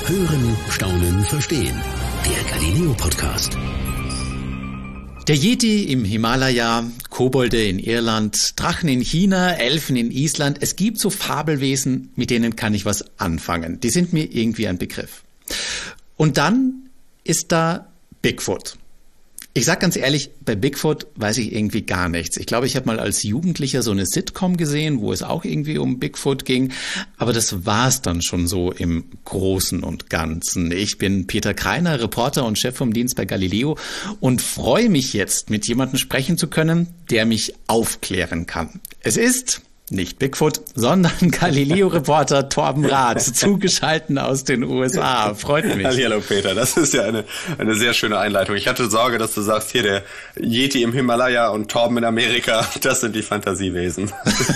Hören, staunen, verstehen. Der Galileo-Podcast. Der Yeti im Himalaya, Kobolde in Irland, Drachen in China, Elfen in Island. Es gibt so Fabelwesen, mit denen kann ich was anfangen. Die sind mir irgendwie ein Begriff. Und dann ist da Bigfoot. Ich sag ganz ehrlich, bei Bigfoot weiß ich irgendwie gar nichts. Ich glaube, ich habe mal als Jugendlicher so eine Sitcom gesehen, wo es auch irgendwie um Bigfoot ging. Aber das war's dann schon so im Großen und Ganzen. Ich bin Peter Kreiner, Reporter und Chef vom Dienst bei Galileo und freue mich jetzt, mit jemandem sprechen zu können, der mich aufklären kann. Es ist nicht Bigfoot, sondern Galileo-Reporter Torben Rath, zugeschaltet aus den USA. Freut mich. Hallo Peter, das ist ja eine sehr schöne Einleitung. Ich hatte Sorge, dass du sagst, hier der Yeti im Himalaya und Torben in Amerika, das sind die Fantasiewesen.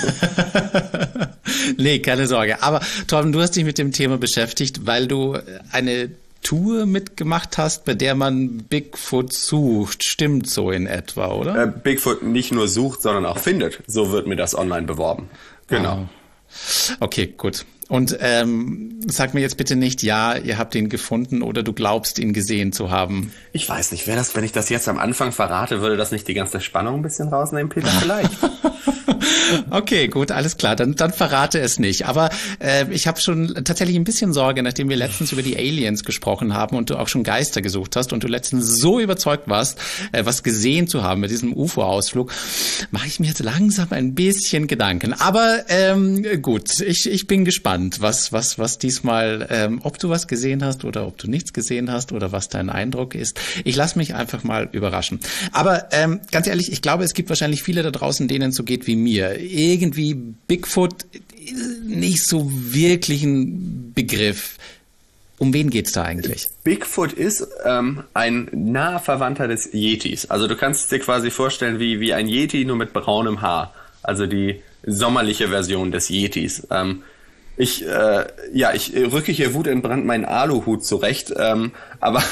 Nee, keine Sorge. Aber Torben, du hast dich mit dem Thema beschäftigt, weil du eine Tour mitgemacht hast, bei der man Bigfoot sucht. Stimmt so in etwa, oder? Bigfoot nicht nur sucht, sondern auch findet. So wird mir das online beworben. Genau. Okay, gut. Und sag mir jetzt bitte nicht, ja, ihr habt ihn gefunden oder du glaubst, ihn gesehen zu haben. Ich weiß nicht, wenn ich das jetzt am Anfang verrate, würde das nicht die ganze Spannung ein bisschen rausnehmen, Peter? Vielleicht. Okay, gut, alles klar, dann verrate es nicht. Aber ich habe schon tatsächlich ein bisschen Sorge, nachdem wir letztens über die Aliens gesprochen haben und du auch schon Geister gesucht hast und du letztens so überzeugt warst, was gesehen zu haben mit diesem UFO-Ausflug, mache ich mir jetzt langsam ein bisschen Gedanken. Aber gut, ich bin gespannt, was diesmal, ob du was gesehen hast oder ob du nichts gesehen hast oder was dein Eindruck ist. Ich lasse mich einfach mal überraschen. Aber ganz ehrlich, ich glaube, es gibt wahrscheinlich viele da draußen, denen es so geht wie mir. Irgendwie Bigfoot nicht so wirklich ein Begriff. Um wen geht's da eigentlich? Bigfoot ist ein naher Verwandter des Yetis. Also du kannst es dir quasi vorstellen wie ein Yeti, nur mit braunem Haar. Also die sommerliche Version des Yetis. Ich rücke hier wutentbrannt meinen Aluhut zurecht, aber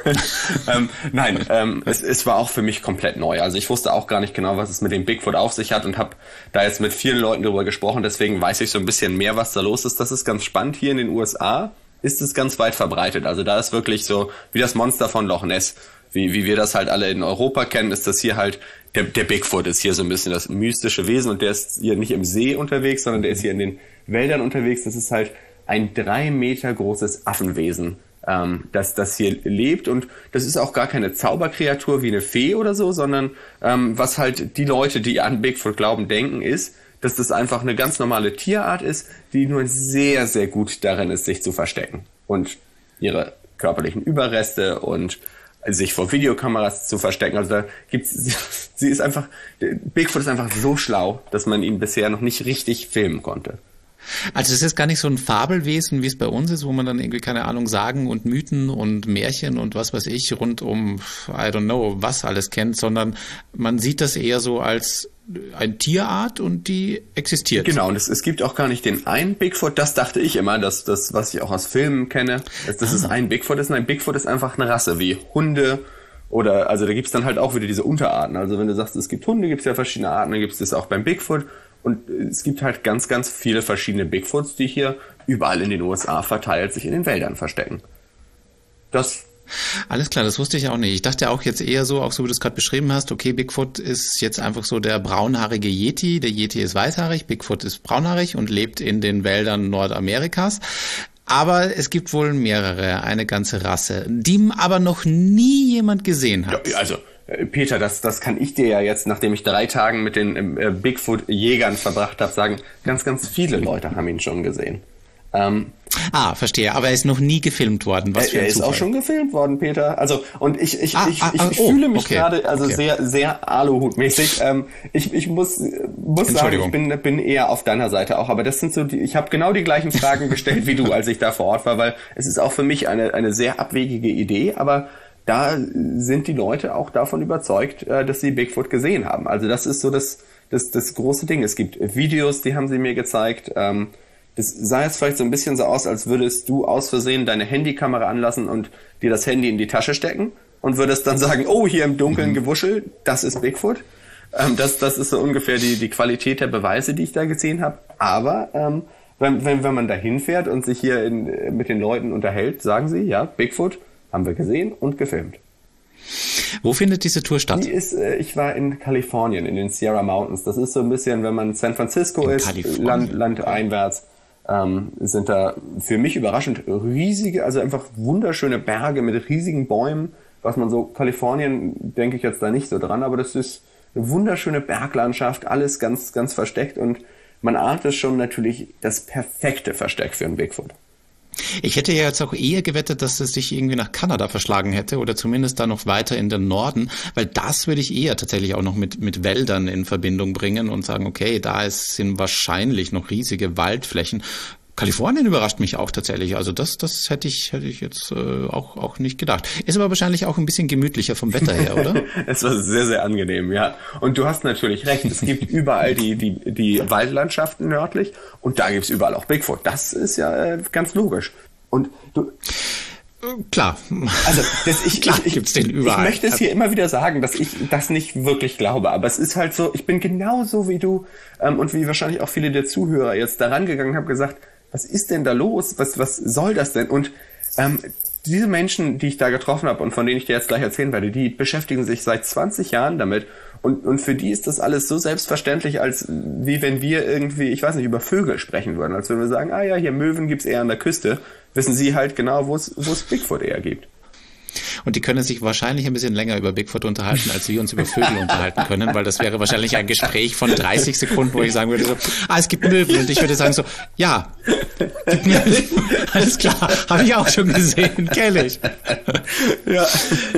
nein, es war auch für mich komplett neu. Also ich wusste auch gar nicht genau, was es mit dem Bigfoot auf sich hat und habe da jetzt mit vielen Leuten drüber gesprochen, deswegen weiß ich so ein bisschen mehr, was da los ist. Das ist ganz spannend. Hier in den USA ist es ganz weit verbreitet. Also da ist wirklich so wie das Monster von Loch Ness, wie wir das halt alle in Europa kennen, ist das hier halt, der Bigfoot ist hier so ein bisschen das mystische Wesen und der ist hier nicht im See unterwegs, sondern der ist hier in den Wäldern unterwegs. Das ist halt ein 3 Meter großes Affenwesen, das hier lebt. Und das ist auch gar keine Zauberkreatur wie eine Fee oder so, sondern was halt die Leute, die an Bigfoot glauben, denken, ist, dass das einfach eine ganz normale Tierart ist, die nur sehr, sehr gut darin ist, sich zu verstecken. Und ihre körperlichen Überreste und sich vor Videokameras zu verstecken. Also da gibt's, Bigfoot ist einfach so schlau, dass man ihn bisher noch nicht richtig filmen konnte. Also es ist gar nicht so ein Fabelwesen, wie es bei uns ist, wo man dann irgendwie, keine Ahnung, Sagen und Mythen und Märchen und was weiß ich rund um, I don't know, was alles kennt, sondern man sieht das eher so als eine Tierart und die existiert. Genau, und es gibt auch gar nicht den einen Bigfoot, das dachte ich immer, das was ich auch aus Filmen kenne, dass es ein Bigfoot ist. Nein, Bigfoot ist einfach eine Rasse, wie Hunde oder, also da gibt's dann halt auch wieder diese Unterarten. Also wenn du sagst, es gibt Hunde, gibt's ja verschiedene Arten, dann gibt's das auch beim Bigfoot. Und es gibt halt ganz, ganz viele verschiedene Bigfoots, die hier überall in den USA verteilt sich in den Wäldern verstecken. Alles klar, das wusste ich auch nicht. Ich dachte auch jetzt eher so, auch so wie du es gerade beschrieben hast, okay, Bigfoot ist jetzt einfach so der braunhaarige Yeti. Der Yeti ist weißhaarig, Bigfoot ist braunhaarig und lebt in den Wäldern Nordamerikas. Aber es gibt wohl mehrere, eine ganze Rasse, die aber noch nie jemand gesehen hat. Ja, also Peter, das kann ich dir ja jetzt, nachdem ich 3 Tagen mit den Bigfoot-Jägern verbracht habe, sagen, ganz, ganz viele Leute haben ihn schon gesehen. Verstehe. Aber er ist noch nie gefilmt worden. Was für ein Er ist Zufall. auch schon gefilmt worden, Peter. Also, und ich fühle mich gerade sehr, sehr Aluhutmäßig. Ich muss sagen, ich bin eher auf deiner Seite auch. Aber das sind so ich habe genau die gleichen Fragen gestellt wie du, als ich da vor Ort war, weil es ist auch für mich eine sehr abwegige Idee, aber da sind die Leute auch davon überzeugt, dass sie Bigfoot gesehen haben. Also das ist so das große Ding. Es gibt Videos, die haben sie mir gezeigt. Das sah jetzt vielleicht so ein bisschen so aus, als würdest du aus Versehen deine Handykamera anlassen und dir das Handy in die Tasche stecken und würdest dann sagen, oh, hier im Dunkeln Gewuschel, das ist Bigfoot. Das ist so ungefähr die Qualität der Beweise, die ich da gesehen habe. Aber wenn man da hinfährt und sich hier mit den Leuten unterhält, sagen sie, ja, Bigfoot haben wir gesehen und gefilmt. Wo findet diese Tour statt? Ich war in Kalifornien, in den Sierra Mountains. Das ist so ein bisschen, wenn man San Francisco ist, landeinwärts, sind da für mich überraschend riesige, also einfach wunderschöne Berge mit riesigen Bäumen. Was man so, Kalifornien denke ich jetzt da nicht so dran, aber das ist eine wunderschöne Berglandschaft, alles ganz, ganz versteckt und man ahnt es schon natürlich das perfekte Versteck für einen Bigfoot. Ich hätte ja jetzt auch eher gewettet, dass es sich irgendwie nach Kanada verschlagen hätte oder zumindest da noch weiter in den Norden, weil das würde ich eher tatsächlich auch noch mit Wäldern in Verbindung bringen und sagen, okay, sind wahrscheinlich noch riesige Waldflächen. Kalifornien überrascht mich auch tatsächlich. Also das hätte ich jetzt auch nicht gedacht. Ist aber wahrscheinlich auch ein bisschen gemütlicher vom Wetter her, oder? Es war sehr, sehr angenehm, ja. Und du hast natürlich recht. Es gibt überall die Waldlandschaften nördlich und da gibt's überall auch Bigfoot. Das ist ja ganz logisch. Und du... Klar. Also gibt's den überall. Ich möchte es hier immer wieder sagen, dass ich das nicht wirklich glaube, aber es ist halt so, ich bin genauso wie du und wie wahrscheinlich auch viele der Zuhörer jetzt daran gegangen, habe gesagt, was ist denn da los? Was soll das denn? Und diese Menschen, die ich da getroffen habe und von denen ich dir jetzt gleich erzählen werde, die beschäftigen sich seit 20 Jahren damit und für die ist das alles so selbstverständlich, als wie wenn wir irgendwie, ich weiß nicht, über Vögel sprechen würden, als wenn wir sagen, hier Möwen gibt's eher an der Küste, wissen sie halt genau, wo es Bigfoot eher gibt. Und die können sich wahrscheinlich ein bisschen länger über Bigfoot unterhalten, als wir uns über Vögel unterhalten können, weil das wäre wahrscheinlich ein Gespräch von 30 Sekunden, wo ich sagen würde so, es gibt Möwen. Und ich würde sagen so, ja, gibt Möwen. Alles klar, habe ich auch schon gesehen, kenn ich. Ja.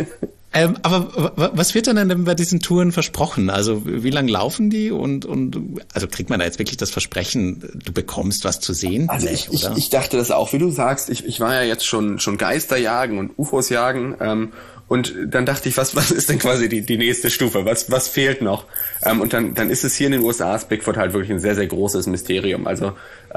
Aber was wird dann denn bei diesen Touren versprochen? Also wie lang laufen die und also kriegt man da jetzt wirklich das Versprechen, du bekommst was zu sehen? Also ich dachte das auch, wie du sagst. Ich war ja jetzt schon Geister jagen und UFOs jagen und dann dachte ich, was ist denn quasi die nächste Stufe? Was fehlt noch? Und dann ist es hier in den USA, ist Bigfoot halt wirklich ein sehr, sehr großes Mysterium. Also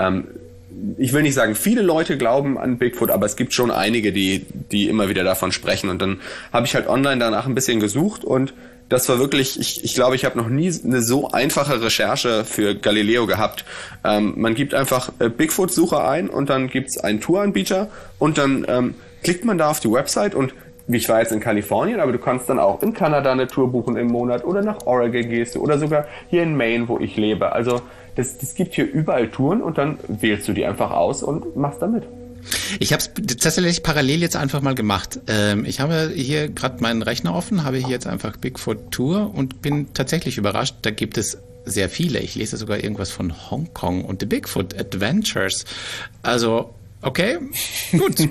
ich will nicht sagen, viele Leute glauben an Bigfoot, aber es gibt schon einige, die immer wieder davon sprechen. Und dann habe ich halt online danach ein bisschen gesucht und das war wirklich, ich glaube, ich habe noch nie eine so einfache Recherche für Galileo gehabt. Man gibt einfach Bigfoot-Suche ein und dann gibt's einen Touranbieter und dann klickt man da auf die Website und ich war jetzt in Kalifornien, aber du kannst dann auch in Kanada eine Tour buchen im Monat oder nach Oregon gehst du oder sogar hier in Maine, wo ich lebe. Also das gibt hier überall Touren und dann wählst du die einfach aus und machst da mit. Ich habe es tatsächlich parallel jetzt einfach mal gemacht. Ich habe hier gerade meinen Rechner offen, habe hier jetzt einfach Bigfoot Tour und bin tatsächlich überrascht. Da gibt es sehr viele. Ich lese sogar irgendwas von Hongkong und The Bigfoot Adventures. Also, okay, gut.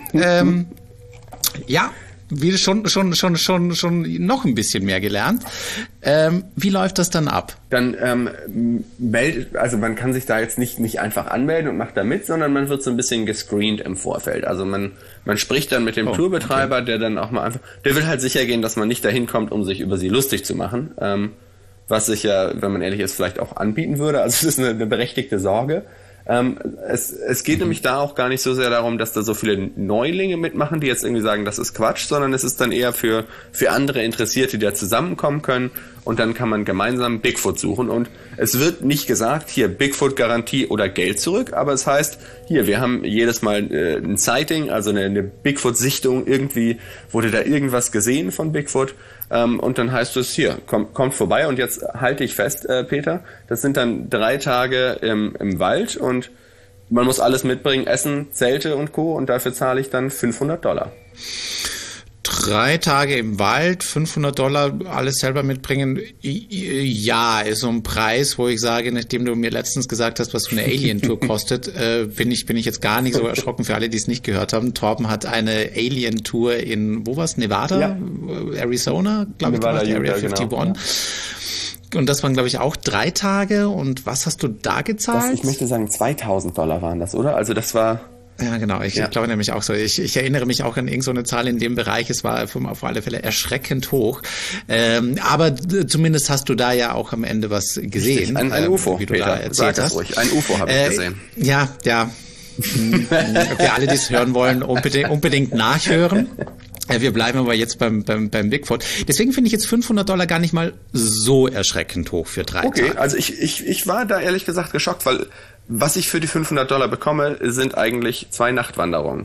Ja. Wieder schon noch ein bisschen mehr gelernt. Wie läuft das dann ab? Dann also man kann sich da jetzt nicht einfach anmelden und macht da mit, sondern man wird so ein bisschen gescreent im Vorfeld. Also man spricht dann mit dem Tourbetreiber, okay, der dann auch mal einfach, der will halt sicher gehen, dass man nicht dahin kommt, um sich über sie lustig zu machen. Was sich ja, wenn man ehrlich ist, vielleicht auch anbieten würde. Also es ist eine berechtigte Sorge. Es geht nämlich da auch gar nicht so sehr darum, dass da so viele Neulinge mitmachen, die jetzt irgendwie sagen, das ist Quatsch, sondern es ist dann eher für andere Interessierte, die da zusammenkommen können und dann kann man gemeinsam Bigfoot suchen und es wird nicht gesagt, hier Bigfoot-Garantie oder Geld zurück, aber es heißt, hier, wir haben jedes Mal ein Sighting, also eine Bigfoot-Sichtung, irgendwie wurde da irgendwas gesehen von Bigfoot. Und dann heißt es, hier, kommt vorbei und jetzt halte ich fest, Peter, das sind dann 3 Tage im Wald und man muss alles mitbringen, Essen, Zelte und Co. und dafür zahle ich dann $500. 3 Tage im Wald, $500, alles selber mitbringen. Ja, ist so ein Preis, wo ich sage, nachdem du mir letztens gesagt hast, was so eine Alien-Tour kostet, bin ich jetzt gar nicht so erschrocken für alle, die es nicht gehört haben. Torben hat eine Alien-Tour in, wo war's? Nevada? Ja. Arizona, glaube ich, Nevada, Area 51. Genau, ja. Und das waren, glaube ich, auch 3 Tage. Und was hast du da gezahlt? Ich möchte sagen, $2.000 waren das, oder? Also das war... Ja, genau. Ich glaube nämlich auch so. Ich erinnere mich auch an irgendeine Zahl in dem Bereich. Es war auf alle Fälle erschreckend hoch. Aber zumindest hast du da ja auch am Ende was gesehen. Ein UFO, wie du Peter, da erzählt hast. Ruhig. Ein UFO habe ich gesehen. Ja. Okay, alle, die es hören wollen, unbedingt nachhören. Wir bleiben aber jetzt beim Bigfoot. Deswegen finde ich jetzt $500 gar nicht mal so erschreckend hoch für 3 Tage. Okay, also ich war da ehrlich gesagt geschockt, weil was ich für die $500 bekomme, sind eigentlich 2 Nachtwanderungen.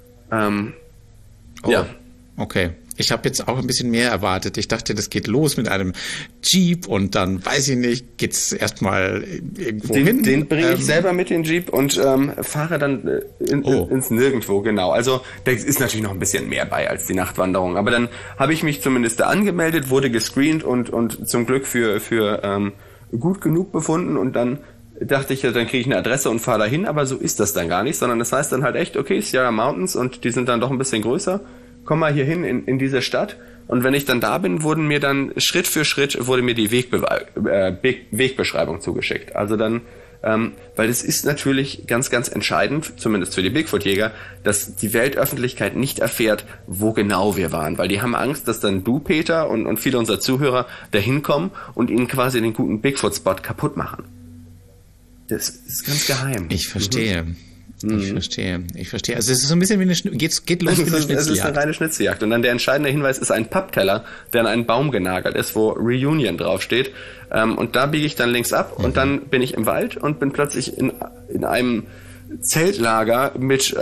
Ja. Okay. Ich habe jetzt auch ein bisschen mehr erwartet. Ich dachte, das geht los mit einem Jeep und dann, weiß ich nicht, geht's erstmal irgendwo hin. Den bringe ich selber mit, den Jeep, und fahre dann ins Nirgendwo, genau. Also da ist natürlich noch ein bisschen mehr bei als die Nachtwanderung. Aber dann habe ich mich zumindest da angemeldet, wurde gescreent und zum Glück für gut genug befunden, und dann dachte ich, ja, dann kriege ich eine Adresse und fahre dahin, aber so ist das dann gar nicht, sondern das heißt dann halt echt, okay, Sierra Mountains, und die sind dann doch ein bisschen größer. Komm mal hier hin in diese Stadt, und wenn ich dann da bin, wurden mir dann Schritt für Schritt die Wegbeschreibung zugeschickt. Also dann, weil es ist natürlich ganz, ganz entscheidend, zumindest für die Bigfoot-Jäger, dass die Weltöffentlichkeit nicht erfährt, wo genau wir waren, weil die haben Angst, dass dann du, Peter, und viele unserer Zuhörer da hinkommen und ihnen quasi den guten Bigfoot-Spot kaputt machen. Das ist ganz geheim. Ich verstehe. Ich verstehe. Also es ist so ein bisschen wie eine geht los wie eine Schnitzeljagd. Es ist eine reine Schnitzeljagd. Und dann der entscheidende Hinweis ist ein Pappteller, der an einen Baum genagelt ist, wo Reunion draufsteht. Und da biege ich dann links ab, und dann bin ich im Wald und bin plötzlich in einem Zeltlager mit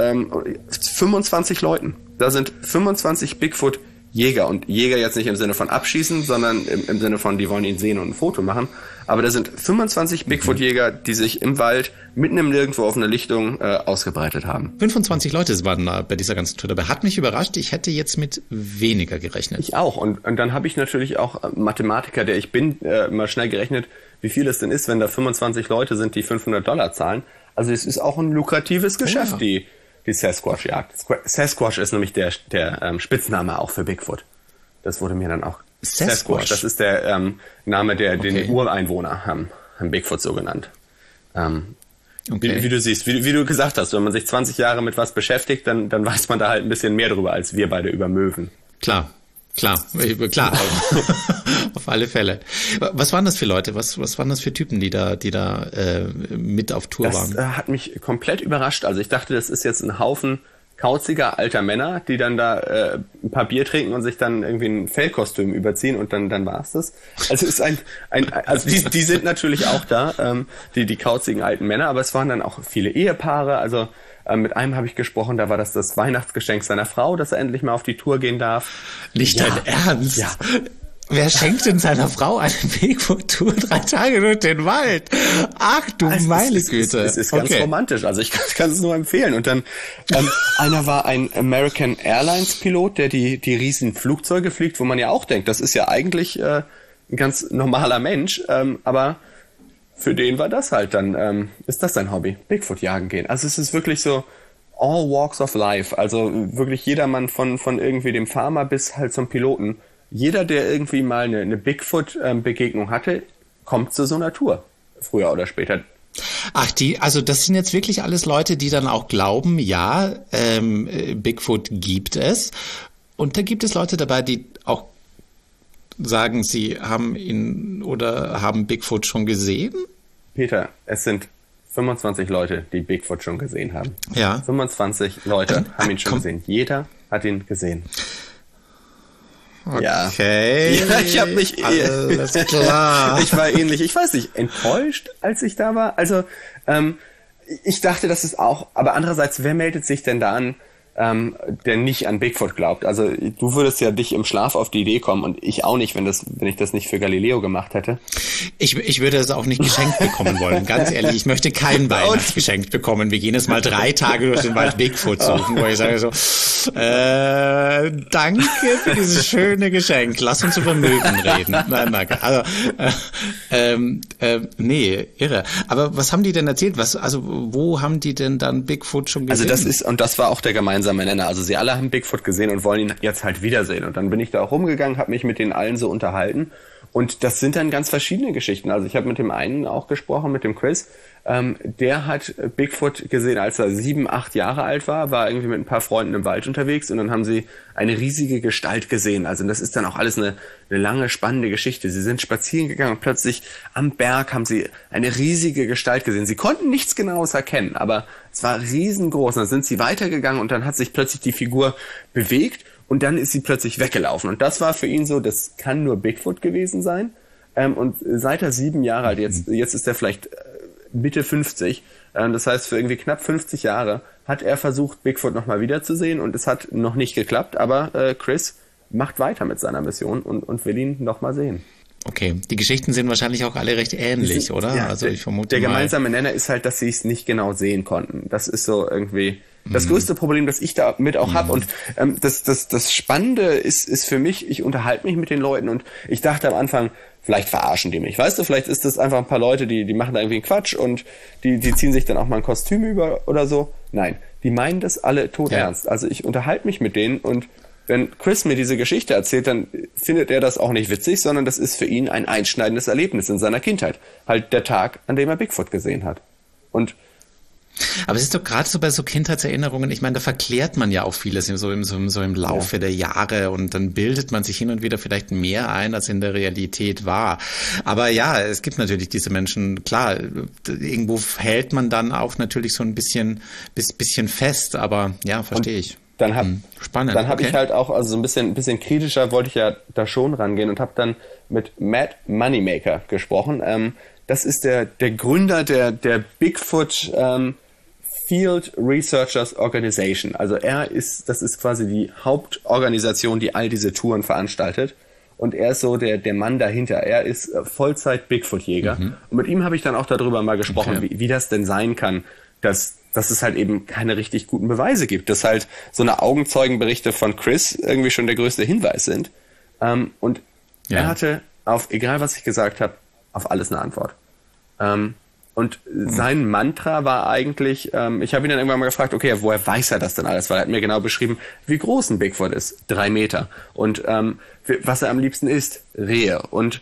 25 Leuten. Da sind 25 Bigfoot-Jäger. Und Jäger jetzt nicht im Sinne von abschießen, sondern im Sinne von, die wollen ihn sehen und ein Foto machen. Aber da sind 25 Bigfoot-Jäger, die sich im Wald mitten im Nirgendwo auf einer Lichtung ausgebreitet haben. 25 Leute waren da bei dieser ganzen Tour dabei. Hat mich überrascht. Ich hätte jetzt mit weniger gerechnet. Ich auch. Und dann habe ich natürlich auch Mathematiker, der ich bin, mal schnell gerechnet, wie viel es denn ist, wenn da 25 Leute sind, die $500 zahlen. Also es ist auch ein lukratives Geschäft, die Sasquatch-Jagd. Sasquatch ist nämlich der Spitzname auch für Bigfoot. Das wurde mir dann auch... Sasquatch, das ist der Name, den Ureinwohner haben Bigfoot so genannt. Wie du siehst, wie du gesagt hast, wenn man sich 20 Jahre mit was beschäftigt, dann weiß man da halt ein bisschen mehr drüber, als wir beide über Möwen. Klar. Auf alle Fälle. Was waren das für Leute? Was waren das für Typen, die da mit auf Tour waren? Das hat mich komplett überrascht. Also ich dachte, das ist jetzt ein Haufen kauziger alter Männer, die dann da ein paar Bier trinken und sich dann irgendwie ein Fellkostüm überziehen, und dann war's das. Also es ist also die sind natürlich auch da, die kauzigen alten Männer, aber es waren dann auch viele Ehepaare. Also mit einem habe ich gesprochen, da war das Weihnachtsgeschenk seiner Frau, dass er endlich mal auf die Tour gehen darf. Nicht dein Ernst? Ja. Wer schenkt denn seiner Frau eine Bigfoot-Tour 3 Tage durch den Wald? Ach du meine Güte. Es ist ganz romantisch, also ich kann es nur empfehlen. Und dann, einer war ein American Airlines Pilot, der die riesen Flugzeuge fliegt, wo man ja auch denkt, das ist ja eigentlich ein ganz normaler Mensch, aber für den war das halt dann, ist das sein Hobby, Bigfoot jagen gehen. Also es ist wirklich so all walks of life, also wirklich jedermann von irgendwie dem Farmer bis halt zum Piloten. Jeder, der irgendwie mal eine Bigfoot-Begegnung hatte, kommt zu so einer Tour, früher oder später. Ach, also das sind jetzt wirklich alles Leute, die dann auch glauben, ja, Bigfoot gibt es. Und da gibt es Leute dabei, die auch sagen, sie haben ihn oder haben Bigfoot schon gesehen? Peter, es sind 25 Leute, die Bigfoot schon gesehen haben. Ja. 25 Leute haben ihn schon gesehen. Jeder hat ihn gesehen. Okay. Ja, ich habe mich alles klar. Ich war ähnlich, ich weiß nicht, enttäuscht, als ich da war. Also ich dachte, das ist auch, aber andererseits, wer meldet sich denn da an, der nicht an Bigfoot glaubt? Also du würdest ja dich im Schlaf auf die Idee kommen, und ich auch nicht, wenn ich das nicht für Galileo gemacht hätte. Ich würde es auch nicht geschenkt bekommen wollen, ganz ehrlich. Ich möchte kein Weihnachtsgeschenk bekommen. Wir gehen jetzt mal 3 Tage durch den Wald Bigfoot suchen, wo ich sage so, danke für dieses schöne Geschenk. Lass uns über Möwen reden. Nein, danke. Also, nee, irre. Aber was haben die denn erzählt? Wo haben die denn dann Bigfoot schon gesehen? Also das war auch der gemeinsame Nenner. Also sie alle haben Bigfoot gesehen und wollen ihn jetzt halt wiedersehen. Und dann bin ich da auch rumgegangen, habe mich mit den allen so unterhalten. Und das sind dann ganz verschiedene Geschichten. Also ich habe mit dem einen auch gesprochen, mit dem Chris. Der hat Bigfoot gesehen, als er 7, 8 Jahre alt war irgendwie mit ein paar Freunden im Wald unterwegs, und dann haben sie eine riesige Gestalt gesehen. Also das ist dann auch alles eine lange, spannende Geschichte. Sie sind spazieren gegangen und plötzlich am Berg haben sie eine riesige Gestalt gesehen. Sie konnten nichts Genaues erkennen, aber es war riesengroß. Und dann sind sie weitergegangen und dann hat sich plötzlich die Figur bewegt und dann ist sie plötzlich weggelaufen. Und das war für ihn so, das kann nur Bigfoot gewesen sein. Und seit er 7 Jahre alt, jetzt ist er vielleicht Mitte 50, Das heißt, für irgendwie knapp 50 Jahre hat er versucht, Bigfoot nochmal wiederzusehen und es hat noch nicht geklappt, aber Chris macht weiter mit seiner Mission und will ihn nochmal sehen. Okay, die Geschichten sind wahrscheinlich auch alle recht ähnlich, oder? Ja, also ich vermute der gemeinsame Nenner ist halt, dass sie es nicht genau sehen konnten. Das ist so irgendwie das größte Problem, das ich damit auch habe. Und das Spannende ist für mich, ich unterhalte mich mit den Leuten und ich dachte am Anfang, vielleicht verarschen die mich. Weißt du, vielleicht ist das einfach ein paar Leute, die machen da irgendwie einen Quatsch und die ziehen sich dann auch mal ein Kostüm über oder so. Nein, die meinen das alle todernst. Also ich unterhalte mich mit denen und wenn Chris mir diese Geschichte erzählt, dann findet er das auch nicht witzig, sondern das ist für ihn ein einschneidendes Erlebnis in seiner Kindheit. Halt der Tag, an dem er Bigfoot gesehen hat. Aber es ist doch gerade so bei so Kindheitserinnerungen, ich meine, da verklärt man ja auch vieles so im Laufe der Jahre und dann bildet man sich hin und wieder vielleicht mehr ein, als in der Realität war. Aber ja, es gibt natürlich diese Menschen, klar, irgendwo hält man dann auch natürlich so ein bisschen fest, aber ja, verstehe ich. Spannend. Dann habe ich halt auch, also so ein bisschen kritischer wollte ich ja da schon rangehen und habe dann mit Matt Moneymaker gesprochen. Das ist der Gründer der Bigfoot Field Researchers Organization. Also das ist quasi die Hauptorganisation, die all diese Touren veranstaltet. Und er ist so der Mann dahinter. Er ist Vollzeit Bigfoot-Jäger. Und mit ihm habe ich dann auch darüber mal gesprochen, wie das denn sein kann, dass es halt eben keine richtig guten Beweise gibt. Dass halt so eine Augenzeugenberichte von Chris irgendwie schon der größte Hinweis sind. Und er hatte auf, egal was ich gesagt habe, auf alles eine Antwort. Und sein Mantra war eigentlich, ich habe ihn dann irgendwann mal gefragt, okay, woher weiß er das denn alles? Weil er hat mir genau beschrieben, wie groß ein Bigfoot ist, 3 Meter. Und was er am liebsten isst, Rehe. Und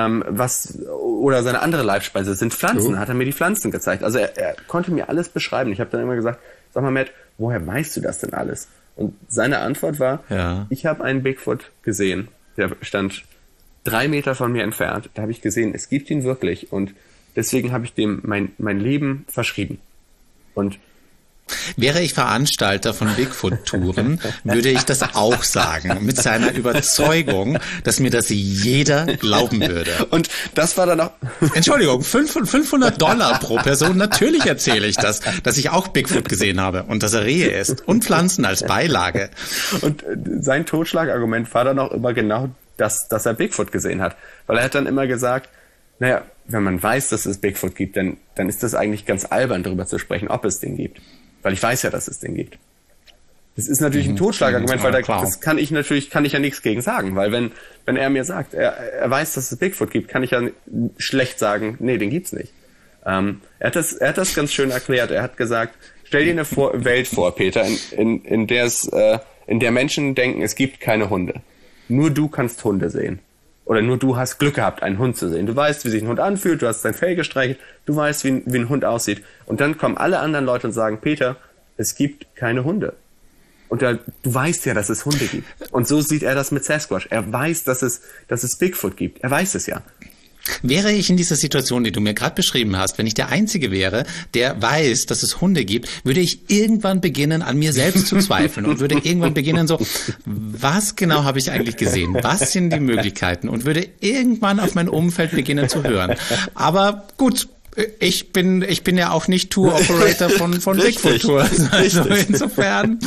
oder seine andere Leibspeise sind Pflanzen, hat er mir die Pflanzen gezeigt. Also er konnte mir alles beschreiben. Ich habe dann immer gesagt, sag mal Matt, woher weißt du das denn alles? Und seine Antwort war, ich habe einen Bigfoot gesehen, der stand 3 Meter von mir entfernt. Da habe ich gesehen, es gibt ihn wirklich und deswegen habe ich dem mein Leben verschrieben. Und wäre ich Veranstalter von Bigfoot-Touren, würde ich das auch sagen, mit seiner Überzeugung, dass mir das jeder glauben würde. Und das war dann auch... Entschuldigung, $500 pro Person, natürlich erzähle ich das, dass ich auch Bigfoot gesehen habe und dass er Rehe isst und Pflanzen als Beilage. Und sein Totschlagargument war dann auch immer genau dass er Bigfoot gesehen hat. Weil er hat dann immer gesagt, naja, wenn man weiß, dass es Bigfoot gibt, dann ist das eigentlich ganz albern, darüber zu sprechen, ob es den gibt. Weil ich weiß ja, dass es den gibt. Das ist natürlich ein Totschlagargument, weil das kann ich ja nichts gegen sagen. Weil wenn er mir sagt, er weiß, dass es Bigfoot gibt, kann ich ja schlecht sagen, nee, den gibt's nicht. Er hat das ganz schön erklärt. Er hat gesagt, stell dir eine Welt vor, Peter, in der Menschen denken, es gibt keine Hunde. Nur du kannst Hunde sehen. Oder nur du hast Glück gehabt, einen Hund zu sehen. Du weißt, wie sich ein Hund anfühlt, du hast sein Fell gestreichelt, du weißt, wie ein Hund aussieht. Und dann kommen alle anderen Leute und sagen, Peter, es gibt keine Hunde. Und du weißt ja, dass es Hunde gibt. Und so sieht er das mit Sasquatch. Er weiß, dass es Bigfoot gibt. Er weiß es ja. Wäre ich in dieser Situation, die du mir gerade beschrieben hast, wenn ich der Einzige wäre, der weiß, dass es Hunde gibt, würde ich irgendwann beginnen, an mir selbst zu zweifeln und würde irgendwann beginnen so, was genau habe ich eigentlich gesehen? Was sind die Möglichkeiten? Und würde irgendwann auf mein Umfeld beginnen zu hören. Aber gut, ich bin ja auch nicht Tour-Operator von Bigfoot Tours. Also insofern,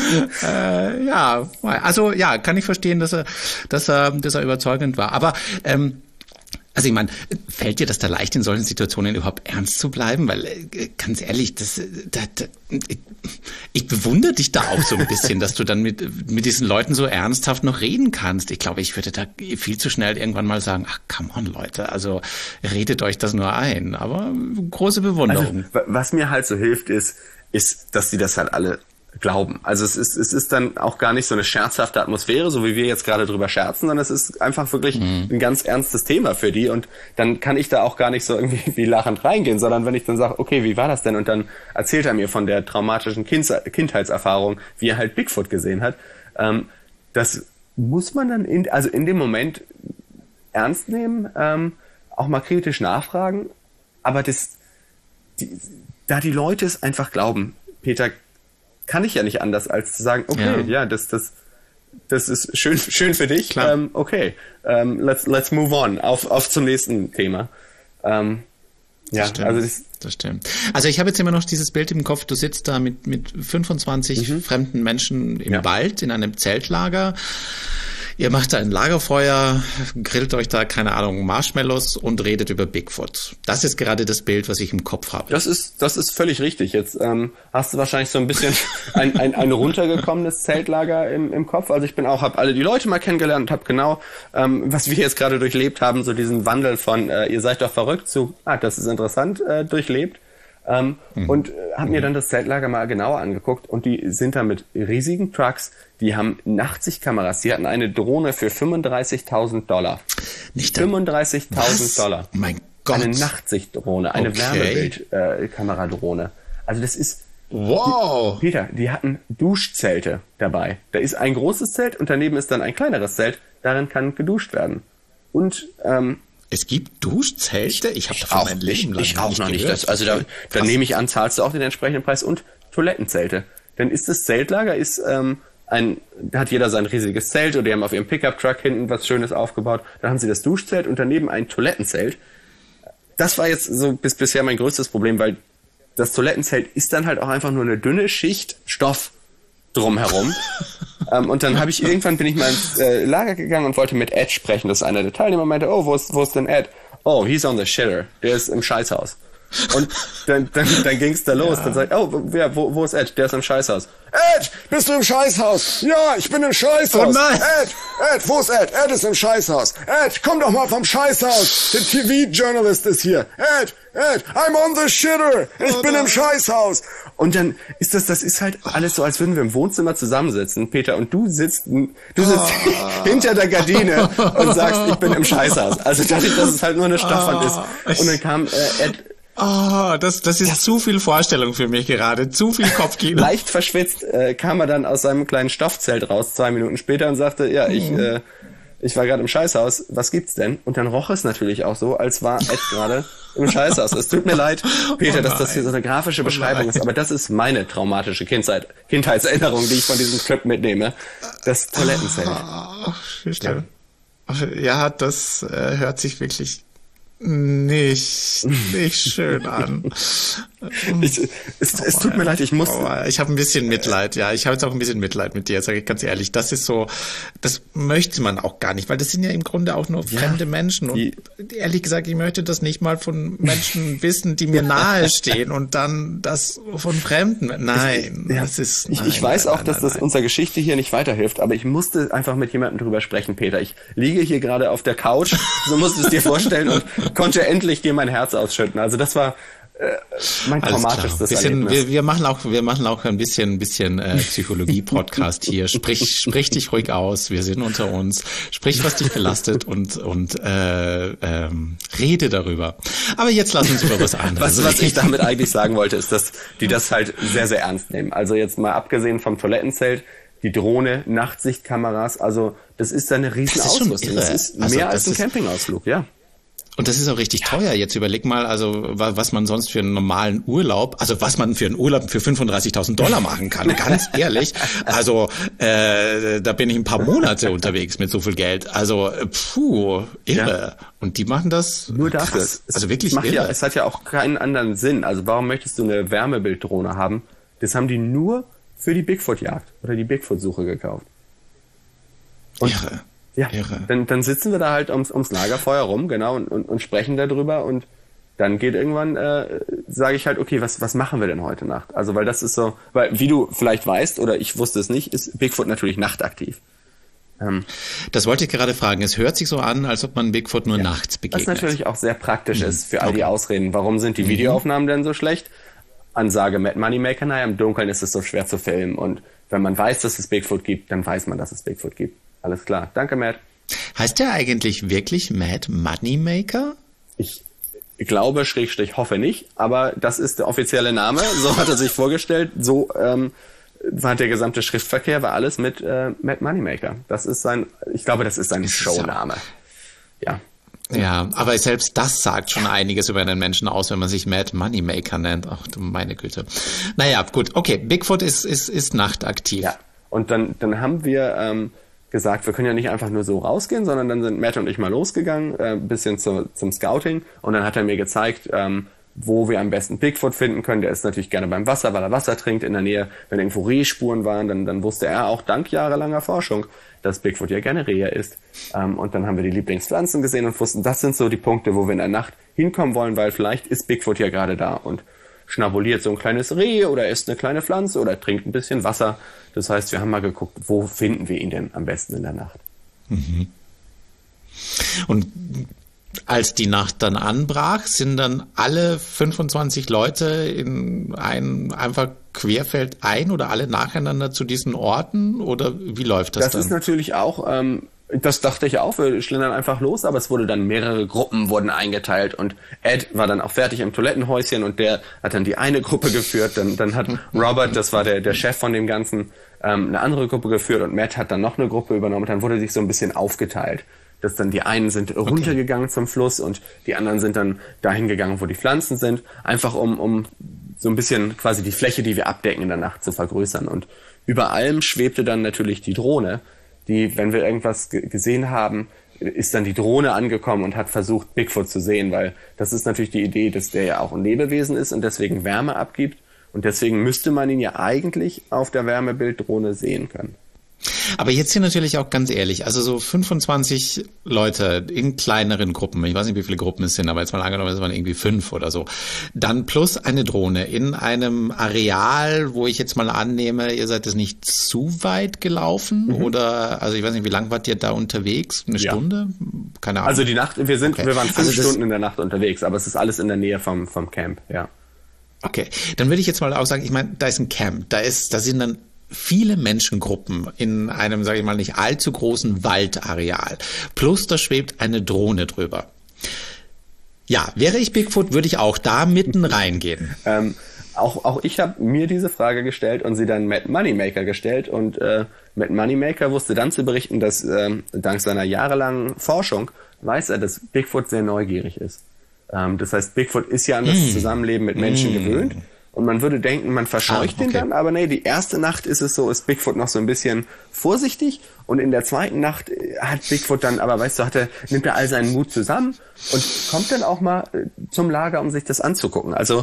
kann ich verstehen, dass er überzeugend war. Aber also ich meine, fällt dir das da leicht, in solchen Situationen überhaupt ernst zu bleiben? Weil, ganz ehrlich, ich bewundere dich da auch so ein bisschen, dass du dann mit diesen Leuten so ernsthaft noch reden kannst. Ich glaube, ich würde da viel zu schnell irgendwann mal sagen, ach, come on, Leute, also redet euch das nur ein. Aber große Bewunderung. Also, was mir halt so hilft, ist, dass die das halt alle glauben. Also es ist dann auch gar nicht so eine scherzhafte Atmosphäre, so wie wir jetzt gerade drüber scherzen, sondern es ist einfach wirklich ein ganz ernstes Thema für die und dann kann ich da auch gar nicht so irgendwie wie lachend reingehen, sondern wenn ich dann sage, okay, wie war das denn? Und dann erzählt er mir von der traumatischen Kindheitserfahrung, wie er halt Bigfoot gesehen hat. Das muss man dann in dem Moment ernst nehmen, auch mal kritisch nachfragen, aber da die Leute es einfach glauben, Peter, kann ich ja nicht anders, als zu sagen, okay, das ist schön für dich, okay, let's move on, auf zum nächsten Thema. Also Das stimmt. Also ich habe jetzt immer noch dieses Bild im Kopf, du sitzt da mit 25 fremden Menschen im Wald in einem Zeltlager. Ihr macht da ein Lagerfeuer, grillt euch da, keine Ahnung, Marshmallows und redet über Bigfoot. Das ist gerade das Bild, was ich im Kopf habe. Das ist völlig richtig. Jetzt hast du wahrscheinlich so ein bisschen ein runtergekommenes Zeltlager im Kopf. Also ich habe alle die Leute mal kennengelernt und habe genau, was wir jetzt gerade durchlebt haben, so diesen Wandel von ihr seid doch verrückt zu, das ist interessant, durchlebt. Und habe mir dann das Zeltlager mal genauer angeguckt und die sind da mit riesigen Trucks, die haben Nachtsichtkameras, die hatten eine Drohne für $35.000. Nicht $35.000. Oh mein Gott. Eine Nachtsichtdrohne, eine Wärmebildkameradrohne. Also das ist... Wow. Peter, die hatten Duschzelte dabei. Da ist ein großes Zelt und daneben ist dann ein kleineres Zelt. Darin kann geduscht werden. Und... es gibt Duschzelte? Ich habe davon mein Leben lang ich auch noch nicht. gehört. Also da nehme ich an, zahlst du auch den entsprechenden Preis und Toilettenzelte. Dann ist das Zeltlager, hat jeder sein riesiges Zelt oder die haben auf ihrem Pickup-Truck hinten was Schönes aufgebaut. Dann haben sie das Duschzelt und daneben ein Toilettenzelt. Das war jetzt so bisher mein größtes Problem, weil das Toilettenzelt ist dann halt auch einfach nur eine dünne Schicht Stoff drumherum. Und dann bin ich mal ins Lager gegangen und wollte mit Ed sprechen. Das ist einer der Teilnehmer, meinte, wo ist denn Ed? Oh, he's on the shitter. Der ist im Scheißhaus. Und dann ging's da los. Ja. Dann sag ich, wo ist Ed? Der ist im Scheißhaus. Ed, bist du im Scheißhaus? Ja, ich bin im Scheißhaus. Oh nein. Ed, wo ist Ed? Ed ist im Scheißhaus. Ed, komm doch mal vom Scheißhaus. Der TV-Journalist ist hier. Ed, I'm on the shitter. Ich bin im Scheißhaus. Und dann ist das ist halt alles so, als würden wir im Wohnzimmer zusammensitzen, Peter, und du sitzt hinter der Gardine und sagst, ich bin im Scheißhaus. Also dadurch, dass es halt nur eine Stoffwand ist. Und dann kam Ed. Das ist zu viel Vorstellung für mich gerade, zu viel Kopfkino. Leicht verschwitzt kam er dann aus seinem kleinen Stoffzelt raus, 2 Minuten später und sagte, ich war gerade im Scheißhaus, was gibt's denn? Und dann roch es natürlich auch so, als war Ed gerade im Scheißhaus. Es tut mir leid, Peter, dass das hier so eine grafische Beschreibung ist, aber das ist meine traumatische Kindheitserinnerung, die ich von diesem Clip mitnehme. Das Toilettenzelt. Ja, das hört sich wirklich nicht schön an. Es tut mir leid, ich muss... Ich habe ein bisschen Mitleid, ich habe jetzt auch ein bisschen Mitleid mit dir, sage ich ganz ehrlich. Das ist so, das möchte man auch gar nicht, weil das sind ja im Grunde auch nur fremde Menschen und ehrlich gesagt, ich möchte das nicht mal von Menschen wissen, die mir nahe stehen und dann das von Fremden. Nein, das ist... Ich weiß auch, dass das unserer Geschichte hier nicht weiterhilft, aber ich musste einfach mit jemandem drüber sprechen, Peter. Ich liege hier gerade auf der Couch, so musst du es dir vorstellen, und konnte endlich dir mein Herz ausschütten. Also das war mein traumatischstes Erlebnis. Wir machen auch ein bisschen Psychologie-Podcast hier. Sprich dich ruhig aus. Wir sind unter uns. Sprich, was dich belastet und rede darüber. Aber jetzt lass uns über was anderes reden. Was ich damit eigentlich sagen wollte, ist, dass die das halt sehr, sehr ernst nehmen. Also jetzt mal abgesehen vom Toilettenzelt, die Drohne, Nachtsichtkameras, also das ist eine riesen Ausrüstung. Das ist mehr als ein Campingausflug, ja. Und das ist auch richtig teuer. Jetzt überleg mal, also was man sonst für einen normalen Urlaub, also was man für einen Urlaub für $35.000 machen kann, ganz ehrlich. Also da bin ich ein paar Monate unterwegs mit so viel Geld. Also irre. Ja. Und die machen das nur dafür. Also wirklich irre. Es hat ja auch keinen anderen Sinn. Also warum möchtest du eine Wärmebilddrohne haben? Das haben die nur für die Bigfoot-Jagd oder die Bigfoot-Suche gekauft. Und irre. Ja, dann sitzen wir da halt ums Lagerfeuer rum, genau, und sprechen darüber und dann geht irgendwann, sage ich halt, okay, was machen wir denn heute Nacht? Also, weil das ist so, weil wie du vielleicht weißt, oder ich wusste es nicht, ist Bigfoot natürlich nachtaktiv. Das wollte ich gerade fragen. Es hört sich so an, als ob man Bigfoot nur nachts begegnet. Was natürlich auch sehr praktisch ist für all die Ausreden. Warum sind die Videoaufnahmen denn so schlecht? Ansage Mad Moneymaker, naja, im Dunkeln ist es so schwer zu filmen und wenn man weiß, dass es Bigfoot gibt, dann weiß man, dass es Bigfoot gibt. Alles klar. Danke, Matt. Heißt der eigentlich wirklich Mad Moneymaker? Ich glaube, / hoffe nicht, aber das ist der offizielle Name. So hat er sich vorgestellt. So war der gesamte Schriftverkehr, war alles mit Mad Moneymaker. Das ist ich glaube, das ist sein Showname. Ja. Ja, aber selbst das sagt schon einiges über einen Menschen aus, wenn man sich Mad Moneymaker nennt. Ach du meine Güte. Naja, gut. Okay, Bigfoot ist nachtaktiv. Ja. Und dann haben wir gesagt, wir können ja nicht einfach nur so rausgehen, sondern dann sind Matt und ich mal losgegangen, ein bisschen zum Scouting und dann hat er mir gezeigt, wo wir am besten Bigfoot finden können. Der ist natürlich gerne beim Wasser, weil er Wasser trinkt in der Nähe. Wenn irgendwo Rehspuren waren, dann wusste er auch dank jahrelanger Forschung, dass Bigfoot ja gerne Rehe isst. Und dann haben wir die Lieblingspflanzen gesehen und wussten, das sind so die Punkte, wo wir in der Nacht hinkommen wollen, weil vielleicht ist Bigfoot ja gerade da und schnabuliert so ein kleines Reh oder isst eine kleine Pflanze oder trinkt ein bisschen Wasser. Das heißt, wir haben mal geguckt, wo finden wir ihn denn am besten in der Nacht. Mhm. Und als die Nacht dann anbrach, sind dann alle 25 Leute in ein einfach querfeldein oder alle nacheinander zu diesen Orten? Oder wie läuft das dann? Das ist natürlich auch, das dachte ich auch, wir schlendern einfach los, aber es wurde dann mehrere Gruppen wurden eingeteilt und Ed war dann auch fertig im Toilettenhäuschen und der hat dann die eine Gruppe geführt, dann hat Robert, das war der Chef von dem Ganzen, eine andere Gruppe geführt und Matt hat dann noch eine Gruppe übernommen und dann wurde sich so ein bisschen aufgeteilt. Dass dann die einen sind runtergegangen zum Fluss und die anderen sind dann dahin gegangen, wo die Pflanzen sind, einfach um so ein bisschen quasi die Fläche, die wir abdecken in der Nacht zu vergrößern. Und über allem schwebte dann natürlich die Drohne, die, wenn wir irgendwas gesehen haben, ist dann die Drohne angekommen und hat versucht, Bigfoot zu sehen, weil das ist natürlich die Idee, dass der ja auch ein Lebewesen ist und deswegen Wärme abgibt und deswegen müsste man ihn ja eigentlich auf der Wärmebilddrohne sehen können. Aber jetzt hier natürlich auch ganz ehrlich, also so 25 Leute in kleineren Gruppen, ich weiß nicht, wie viele Gruppen es sind, aber jetzt mal angenommen, es waren irgendwie 5 oder so, dann plus eine Drohne in einem Areal, wo ich jetzt mal annehme, ihr seid es nicht zu weit gelaufen oder, also ich weiß nicht, wie lang wart ihr da unterwegs? Eine Stunde? Keine Ahnung. Also die Nacht, wir waren 5 Stunden in der Nacht unterwegs, aber es ist alles in der Nähe vom Camp, ja. Okay, dann würde ich jetzt mal auch sagen, ich meine, da ist ein Camp, da sind dann viele Menschengruppen in einem, sage ich mal, nicht allzu großen Waldareal. Plus da schwebt eine Drohne drüber. Ja, wäre ich Bigfoot, würde ich auch da mitten reingehen. Auch ich habe mir diese Frage gestellt und sie dann Matt Moneymaker gestellt und Matt Moneymaker wusste dann zu berichten, dass dank seiner jahrelangen Forschung weiß er, dass Bigfoot sehr neugierig ist. Das heißt, Bigfoot ist ja an das Zusammenleben mit Menschen gewöhnt. Und man würde denken, man verscheucht den dann, aber nee, die erste Nacht ist es so, ist Bigfoot noch so ein bisschen vorsichtig und in der zweiten Nacht hat Bigfoot dann, aber weißt du, nimmt er all seinen Mut zusammen und kommt dann auch mal zum Lager, um sich das anzugucken. Also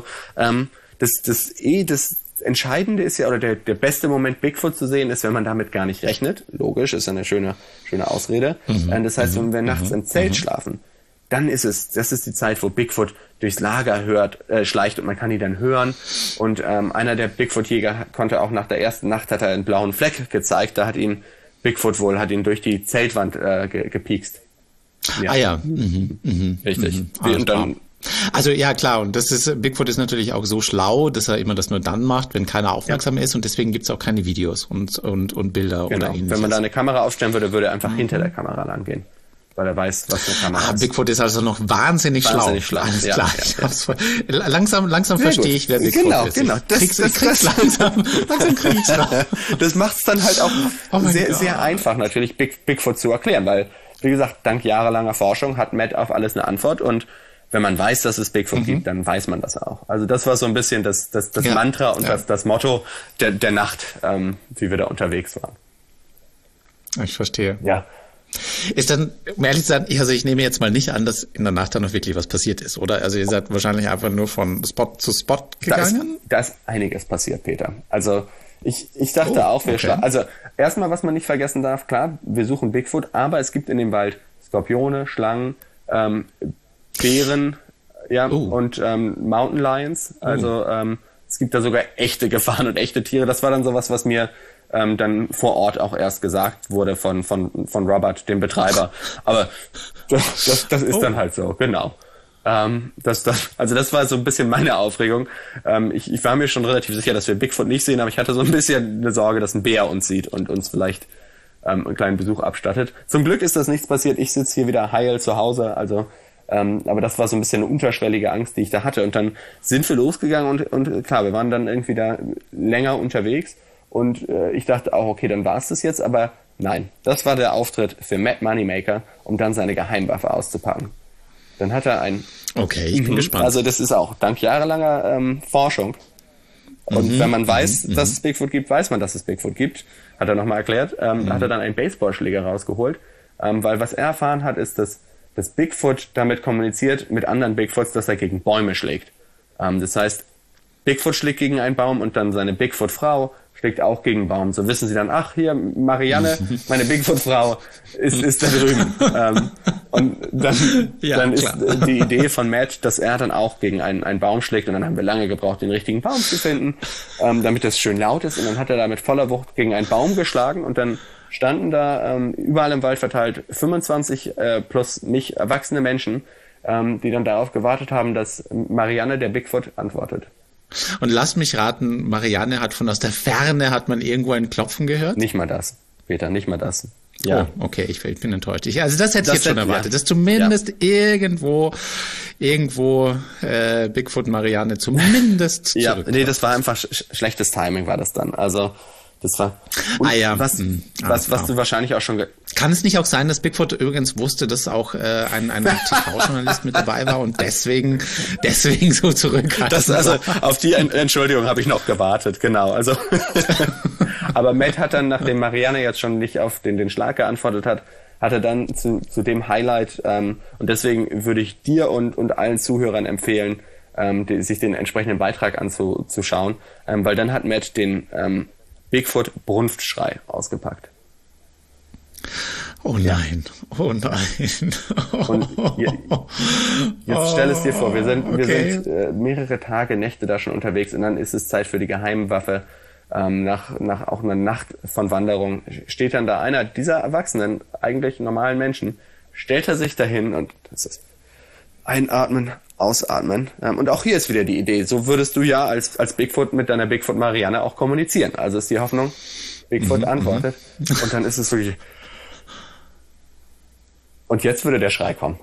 das Entscheidende ist ja, oder der beste Moment Bigfoot zu sehen ist, wenn man damit gar nicht rechnet. Logisch, ist ja eine schöne Ausrede. Das heißt, wenn wir nachts im Zelt schlafen, dann das ist die Zeit, wo Bigfoot durchs Lager schleicht und man kann ihn dann hören. Und einer der Bigfoot-Jäger konnte auch nach der ersten Nacht, hat er einen blauen Fleck gezeigt, da hat ihn Bigfoot durch die Zeltwand gepiekst. Ja. Ah ja. Richtig. Und dann, also ja, klar, und Bigfoot ist natürlich auch so schlau, dass er immer das nur dann macht, wenn keiner aufmerksam ist und deswegen gibt's auch keine Videos und Bilder oder ähnliches. Wenn man da eine Kamera aufstellen würde, würde er einfach hinter der Kamera lang gehen. Weil er weiß, was eine Kamera ist. Bigfoot ist also noch wahnsinnig schlau. Alles klar. Ja. Langsam verstehe ich, wer Bigfoot ist. Genau. Langsam kriege ich's noch. Das macht's dann halt auch sehr einfach, natürlich Bigfoot zu erklären, weil, wie gesagt, dank jahrelanger Forschung hat Matt auf alles eine Antwort und wenn man weiß, dass es Bigfoot gibt, dann weiß man das auch. Also das war so ein bisschen das Mantra und das Motto der Nacht, wie wir da unterwegs waren. Ich verstehe. Ja. Ist dann, um ehrlich zu sein, also ich nehme jetzt mal nicht an, dass in der Nacht dann noch wirklich was passiert ist, oder? Also ihr seid wahrscheinlich einfach nur von Spot zu Spot gegangen? Da ist einiges passiert, Peter. Also ich dachte auch, also erstmal, was man nicht vergessen darf, klar, wir suchen Bigfoot, aber es gibt in dem Wald Skorpione, Schlangen, Bären, und Mountain Lions. Also es gibt da sogar echte Gefahren und echte Tiere. Das war dann sowas, was mir dann vor Ort auch erst gesagt wurde von Robert, dem Betreiber. Aber das ist dann halt so, genau. Also das war so ein bisschen meine Aufregung. Ich war mir schon relativ sicher, dass wir Bigfoot nicht sehen, aber ich hatte so ein bisschen eine Sorge, dass ein Bär uns sieht und uns vielleicht einen kleinen Besuch abstattet. Zum Glück ist das nichts passiert. Ich sitze hier wieder heil zu Hause, also aber das war so ein bisschen eine unterschwellige Angst, die ich da hatte. Und dann sind wir losgegangen und klar, wir waren dann irgendwie da länger unterwegs. Und ich dachte auch, okay, dann war es das jetzt, aber nein. Das war der Auftritt für Matt Moneymaker, um dann seine Geheimwaffe auszupacken. Dann hat er Okay, ich bin gespannt. Also das ist auch dank jahrelanger Forschung. Und wenn man weiß, dass es Bigfoot gibt, weiß man, dass es Bigfoot gibt. Hat er nochmal erklärt. Hat er dann einen Baseballschläger rausgeholt. Weil was er erfahren hat, ist, dass Bigfoot damit kommuniziert mit anderen Bigfoots, dass er gegen Bäume schlägt. Das heißt, Bigfoot schlägt gegen einen Baum und dann seine Bigfoot-Frau schlägt auch gegen einen Baum. So wissen sie dann, ach hier, Marianne, meine Bigfoot-Frau ist da drüben. Und dann ist die Idee von Matt, dass er dann auch gegen einen Baum schlägt, und dann haben wir lange gebraucht, den richtigen Baum zu finden, damit das schön laut ist, und dann hat er da mit voller Wucht gegen einen Baum geschlagen, und dann standen da überall im Wald verteilt 25 plus mich erwachsene Menschen, die dann darauf gewartet haben, dass Marianne, der Bigfoot, antwortet. Und lass mich raten, Marianne hat aus der Ferne hat man irgendwo ein Klopfen gehört? Nicht mal das, Peter, nicht mal das. Ja. Oh, okay, ich bin enttäuscht. Also das hätte ich jetzt schon erwartet, dass zumindest irgendwo Bigfoot Marianne zumindest zurück. Nee, das war einfach schlechtes Timing, war das dann. Also das war was du wahrscheinlich auch schon... Kann es nicht auch sein, dass Bigfoot übrigens wusste, dass auch ein TV-Journalist mit dabei war und deswegen so zurückhaltend war? Also auf die Entschuldigung habe ich noch gewartet, genau. Also aber Matt hat dann, nachdem Marianne jetzt schon nicht auf den Schlag geantwortet hat, hat er dann zu dem Highlight, und deswegen würde ich dir und allen Zuhörern empfehlen, sich den entsprechenden Beitrag anzuschauen, weil dann hat Matt den Bigfoot-Brunftschrei ausgepackt. Oh nein, oh nein. Und jetzt stell es dir vor, wir sind mehrere Tage, Nächte da schon unterwegs, und dann ist es Zeit für die Geheimwaffe. Nach auch einer Nacht von Wanderung steht dann da einer dieser erwachsenen, eigentlich normalen Menschen, stellt er sich dahin, und das ist einatmen, ausatmen. Und auch hier ist wieder die Idee, so würdest du ja als Bigfoot mit deiner Bigfoot Marianne auch kommunizieren. Also ist die Hoffnung, Bigfoot antwortet, und dann ist es wirklich... Und jetzt würde der Schrei kommen.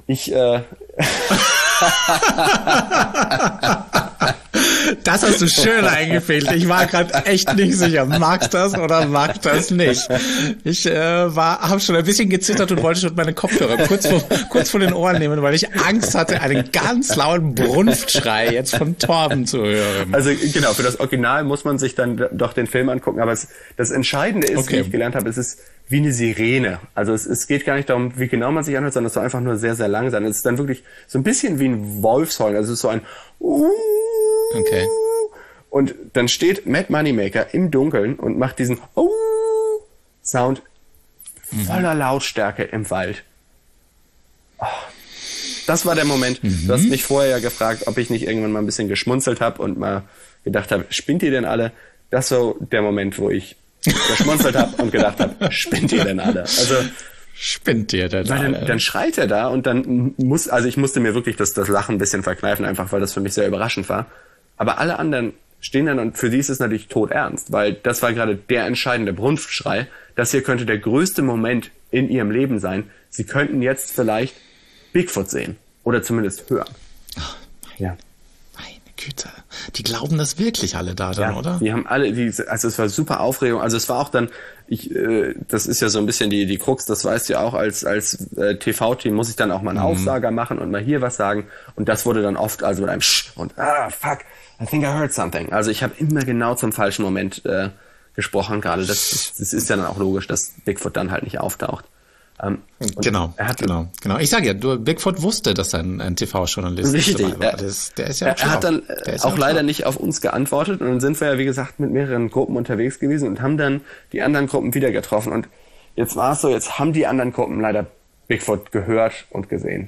Das hast du schön eingefehlt. Ich war gerade echt nicht sicher, mag das oder mag das nicht. Ich habe schon ein bisschen gezittert und wollte schon meine Kopfhörer kurz vor den Ohren nehmen, weil ich Angst hatte, einen ganz lauten Brunftschrei jetzt von Torben zu hören. Also genau, für das Original muss man sich dann doch den Film angucken, aber das Entscheidende ist, wie ich gelernt habe, es ist wie eine Sirene. Also es geht gar nicht darum, wie genau man sich anhört, sondern es soll einfach nur sehr, sehr lang sein. Es ist dann wirklich so ein bisschen wie ein Wolfsheulen. Also es ist so ein Okay. Und dann steht Matt Moneymaker im Dunkeln und macht diesen Sound voller Lautstärke im Wald. Oh, das war der Moment. Du hast mich vorher ja gefragt, ob ich nicht irgendwann mal ein bisschen geschmunzelt habe und mal gedacht habe, spinnt ihr denn alle? Das war der Moment, wo ich geschmunzelt habe und gedacht habe, spinnt ihr denn alle? Also spinnt ihr denn alle? Dann schreit er da, und dann ich musste mir wirklich das Lachen ein bisschen verkneifen, einfach weil das für mich sehr überraschend war. Aber alle anderen stehen dann, und für die ist es natürlich todernst, weil das war gerade der entscheidende Brunftschrei. Das hier könnte der größte Moment in ihrem Leben sein. Sie könnten jetzt vielleicht Bigfoot sehen oder zumindest hören. Oh, meine Güte. Die glauben das wirklich alle da dann, oder? Die haben alle, also es war super Aufregung. Also es war auch dann, das ist ja so ein bisschen die Krux, das weißt du ja auch, als TV-Team muss ich dann auch mal einen Aufsager machen und mal hier was sagen. Und das wurde dann oft also mit einem Sch und fuck, I think I heard something. Also ich habe immer genau zum falschen Moment gesprochen gerade. Das ist ja dann auch logisch, dass Bigfoot dann halt nicht auftaucht. Genau. Ich sage ja, Bigfoot wusste, dass ein TV-Journalist richtig, dabei war. Der ist ja auch schlau. Er hat dann auch leider nicht auf uns geantwortet, und dann sind wir ja, wie gesagt, mit mehreren Gruppen unterwegs gewesen und haben dann die anderen Gruppen wieder getroffen. Und jetzt war es so, jetzt haben die anderen Gruppen leider Bigfoot gehört und gesehen.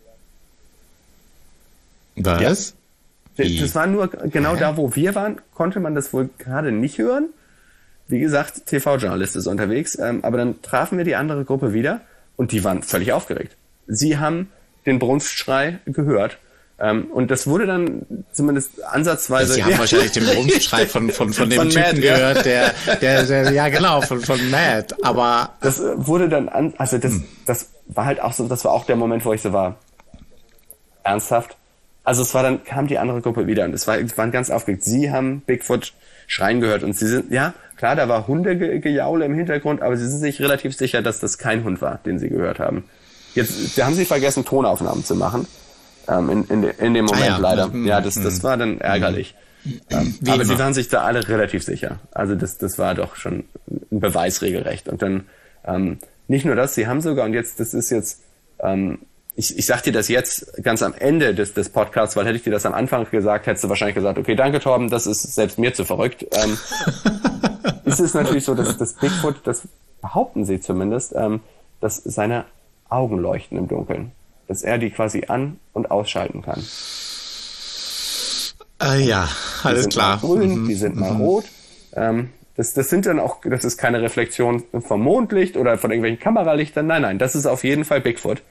Was? Ja. Das war nur genau da, wo wir waren, konnte man das wohl gerade nicht hören. Wie gesagt, TV-Journalist ist unterwegs, aber dann trafen wir die andere Gruppe wieder, und die waren völlig aufgeregt. Sie haben den Brunftschrei gehört, und das wurde dann zumindest ansatzweise... Sie haben wahrscheinlich den Brunftschrei von dem Typen Matt, gehört, der ja genau, von Matt, aber... Das wurde dann, das war halt auch so, das war auch der Moment, wo ich so war, ernsthaft? Also es war dann, kam die andere Gruppe wieder, und waren ganz aufgeregt. Sie haben Bigfoot schreien gehört, und sie sind, ja, klar, da war Hundegejaule im Hintergrund, aber sie sind sich relativ sicher, dass das kein Hund war, den sie gehört haben. Jetzt, da haben sie vergessen, Tonaufnahmen zu machen, in dem Moment leider. Ja, das war dann ärgerlich. Aber sie waren sich da alle relativ sicher. Also das war doch schon ein Beweis regelrecht. Und dann, nicht nur das, sie haben sogar, und jetzt, das ist jetzt ich sag dir das jetzt ganz am Ende des Podcasts, weil hätte ich dir das am Anfang gesagt, hättest du wahrscheinlich gesagt, okay, danke Torben, das ist selbst mir zu verrückt. Ist es natürlich so, dass das Bigfoot, das behaupten sie zumindest, dass seine Augen leuchten im Dunkeln. Dass er die quasi an- und ausschalten kann. Ja, alles klar. Die sind mal grün, die sind mal rot. Das sind dann auch, das ist keine Reflexion vom Mondlicht oder von irgendwelchen Kameralichtern. Nein, das ist auf jeden Fall Bigfoot.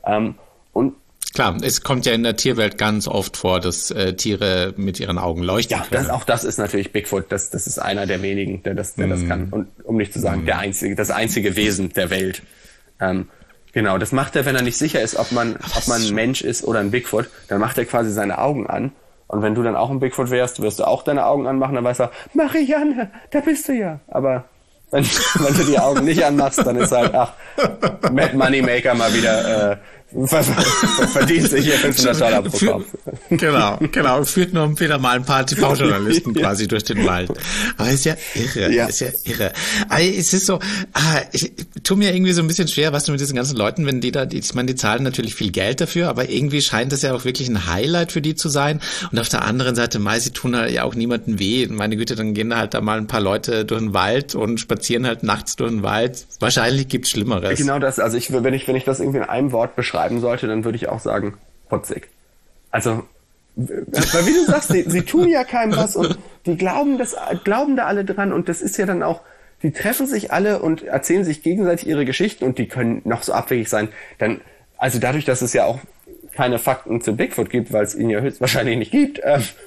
Und klar, es kommt ja in der Tierwelt ganz oft vor, dass Tiere mit ihren Augen leuchten können. Auch das ist natürlich Bigfoot. Das ist einer der wenigen, der das kann. Und um nicht zu sagen, das einzige Wesen der Welt. Genau, das macht er, wenn er nicht sicher ist, ob man ein Mensch ist oder ein Bigfoot. Dann macht er quasi seine Augen an. Und wenn du dann auch ein Bigfoot wärst, wirst du auch deine Augen anmachen, dann weißt du, Marianne, da bist du ja. Aber wenn du die Augen nicht anmachst, dann ist halt, Mad Moneymaker mal wieder verdient sich hier $500 pro Kopf. Genau. Führt nur wieder mal ein paar TV-Journalisten quasi durch den Wald. Aber ist ja irre. Ja. Ist ja irre. Aber es ist so, ich tue mir irgendwie so ein bisschen schwer, weißt du, mit diesen ganzen Leuten, wenn die ich meine, die zahlen natürlich viel Geld dafür, aber irgendwie scheint das ja auch wirklich ein Highlight für die zu sein. Und auf der anderen Seite, sie tun halt ja auch niemandem weh. Meine Güte, dann gehen halt da mal ein paar Leute durch den Wald und spazieren halt nachts durch den Wald. Wahrscheinlich gibt's Schlimmeres. Genau das. Also wenn ich das irgendwie in einem Wort beschreiben sollte, dann würde ich auch sagen, putzig. Also, weil wie du sagst, sie tun ja keinem was und die glauben da alle dran und das ist ja dann auch, die treffen sich alle und erzählen sich gegenseitig ihre Geschichten und die können noch so abwegig sein. Dann, also dadurch, dass es ja auch keine Fakten zu Bigfoot gibt, weil es ihn ja höchstwahrscheinlich nicht gibt,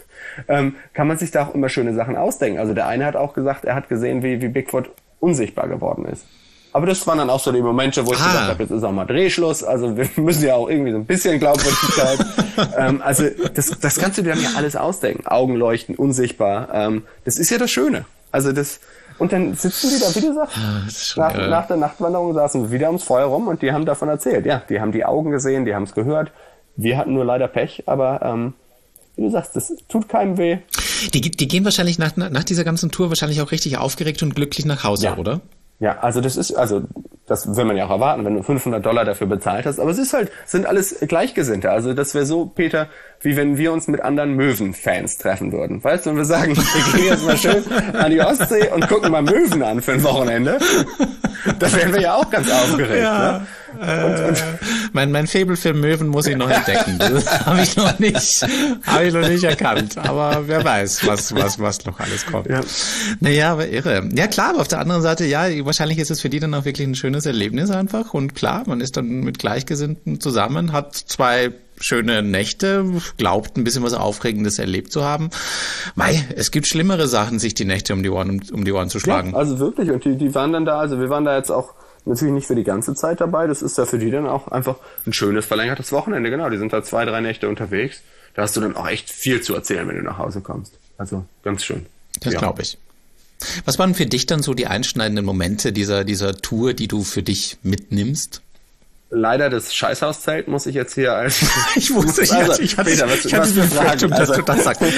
kann man sich da auch immer schöne Sachen ausdenken. Also der eine hat auch gesagt, er hat gesehen, wie Bigfoot unsichtbar geworden ist. Aber das waren dann auch so die Momente, wo ich gesagt habe, jetzt ist auch mal Drehschluss. Also wir müssen ja auch irgendwie so ein bisschen Glaubwürdigkeit. Also das kannst du dir dann ja alles ausdenken. Augen leuchten, unsichtbar. Das ist ja das Schöne. Also und dann sitzen die da, wie du sagst, nach der Nachtwanderung saßen wir wieder ums Feuer rum und die haben davon erzählt. Ja, die haben die Augen gesehen, die haben es gehört. Wir hatten nur leider Pech, aber wie du sagst, das tut keinem weh. Die gehen wahrscheinlich nach dieser ganzen Tour wahrscheinlich auch richtig aufgeregt und glücklich nach Hause, oder? Ja, also das will man ja auch erwarten, wenn du $500 dafür bezahlt hast. Aber sind alles Gleichgesinnte. Also das wäre so, Peter, wie wenn wir uns mit anderen Möwen-Fans treffen würden. Weißt du, und wir sagen, wir gehen jetzt mal schön an die Ostsee und gucken mal Möwen an für ein Wochenende. Da wären wir ja auch ganz aufgeregt. Ja. Ne? Mein Faible für Möwen muss ich noch entdecken. Das habe ich noch nicht erkannt. Aber wer weiß, was noch alles kommt. Ja. Naja, aber irre. Ja klar, aber auf der anderen Seite, ja, wahrscheinlich ist es für die dann auch wirklich ein schönes Erlebnis einfach. Und klar, man ist dann mit Gleichgesinnten zusammen, hat 2 schöne Nächte, glaubt ein bisschen was Aufregendes erlebt zu haben. Es gibt schlimmere Sachen, sich die Nächte um die Ohren zu schlagen. Ja, also wirklich. Und die waren dann da, also wir waren da jetzt auch natürlich nicht für die ganze Zeit dabei. Das ist ja für die dann auch einfach ein schönes verlängertes Wochenende. Genau, die sind da 2, 3 Nächte unterwegs. Da hast du dann auch echt viel zu erzählen, wenn du nach Hause kommst. Also ganz schön. Das glaube ich. Was waren für dich dann so die einschneidenden Momente dieser Tour, die du für dich mitnimmst? Leider das Scheißhauszelt muss ich jetzt hier als... Ich wusste, ich hatte die Befürchtung, dass du das sagst.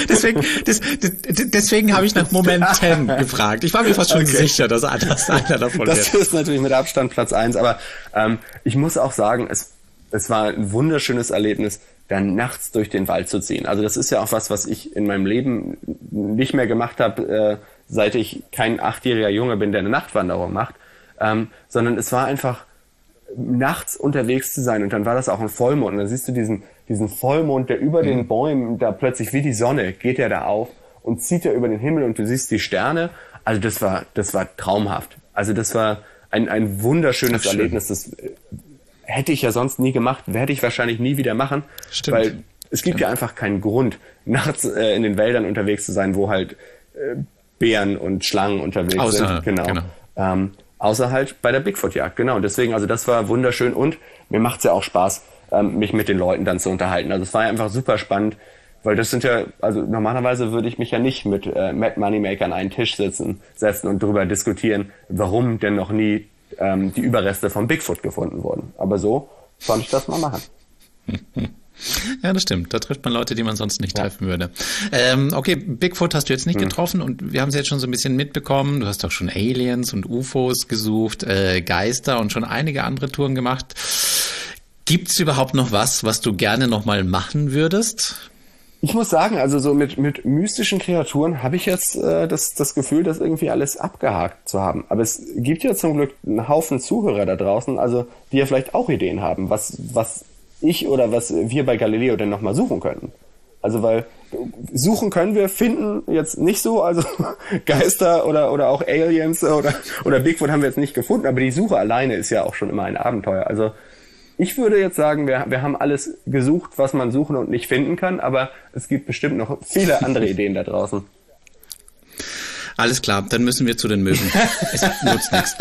Deswegen habe ich nach Momenten gefragt. Ich war mir fast schon sicher, dass einer davon wird. Das ist natürlich mit Abstand Platz 1, aber ich muss auch sagen, es war ein wunderschönes Erlebnis, dann nachts durch den Wald zu ziehen. Also das ist ja auch was ich in meinem Leben nicht mehr gemacht habe, seit ich kein 8-jähriger Junge bin, der eine Nachtwanderung macht, sondern es war einfach nachts unterwegs zu sein und dann war das auch ein Vollmond und dann siehst du diesen Vollmond, der über den Bäumen da plötzlich wie die Sonne geht er da auf und zieht er über den Himmel und du siehst die Sterne. Also das war traumhaft. Also das war ein wunderschönes Erlebnis. Das hätte ich ja sonst nie gemacht, werde ich wahrscheinlich nie wieder machen. Stimmt. Weil es gibt ja einfach keinen Grund, nachts in den Wäldern unterwegs zu sein, wo halt Bären und Schlangen unterwegs sind. Genau. Außer halt bei der Bigfoot-Jagd, genau. Und deswegen, also das war wunderschön und mir macht's ja auch Spaß, mich mit den Leuten dann zu unterhalten. Also es war ja einfach super spannend, weil das sind ja, also normalerweise würde ich mich ja nicht mit Mad Moneymaker an einen Tisch setzen und darüber diskutieren, warum denn noch nie die Überreste von Bigfoot gefunden wurden. Aber so konnte ich das mal machen. Ja, das stimmt. Da trifft man Leute, die man sonst nicht treffen würde. Okay, Bigfoot hast du jetzt nicht getroffen und wir haben es jetzt schon so ein bisschen mitbekommen. Du hast doch schon Aliens und UFOs gesucht, Geister und schon einige andere Touren gemacht. Gibt's überhaupt noch was du gerne noch mal machen würdest? Ich muss sagen, also so mit mystischen Kreaturen habe ich jetzt das Gefühl, das irgendwie alles abgehakt zu haben. Aber es gibt ja zum Glück einen Haufen Zuhörer da draußen, also die ja vielleicht auch Ideen haben, was ich oder was wir bei Galileo denn nochmal suchen könnten. Also weil suchen können wir, finden jetzt nicht so, also Geister oder auch Aliens oder Bigfoot haben wir jetzt nicht gefunden, aber die Suche alleine ist ja auch schon immer ein Abenteuer. Also ich würde jetzt sagen, wir haben alles gesucht, was man suchen und nicht finden kann, aber es gibt bestimmt noch viele andere Ideen da draußen. Alles klar, dann müssen wir zu den Möwen. Es nutzt nichts.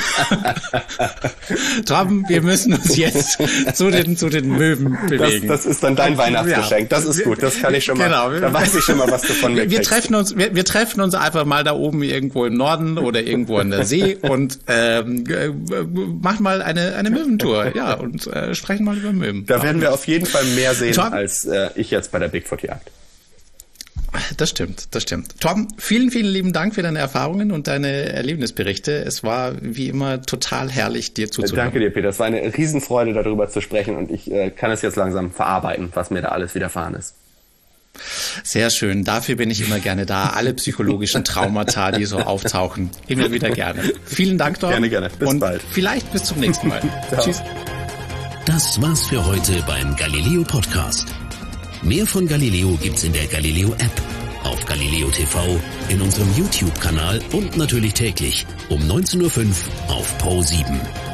Torben, wir müssen uns jetzt zu den Möwen bewegen. Das ist dann dein Weihnachtsgeschenk. Das ist gut, das kann ich schon mal. Genau. Da weiß ich schon mal, was du von mir kriegst. Wir treffen uns einfach mal da oben irgendwo im Norden oder irgendwo an der See und machen mal eine Möwentour. Ja, und sprechen mal über Möwen. Da werden wir auf jeden Fall mehr sehen, als ich jetzt bei der Bigfoot-Jagd. Das stimmt. Torben, vielen, vielen lieben Dank für deine Erfahrungen und deine Erlebnisberichte. Es war wie immer total herrlich, dir zuzuhören. Danke dir, Peter. Es war eine Riesenfreude, darüber zu sprechen und ich kann es jetzt langsam verarbeiten, was mir da alles widerfahren ist. Sehr schön. Dafür bin ich immer gerne da. Alle psychologischen Traumata, die so auftauchen, immer wieder gerne. Vielen Dank, Torben. Gerne. Bis bald. Vielleicht bis zum nächsten Mal. Tschüss. Das war's für heute beim Galileo Podcast. Mehr von Galileo gibt's in der Galileo App, auf Galileo TV, in unserem YouTube-Kanal und natürlich täglich um 19:05 Uhr auf Pro7.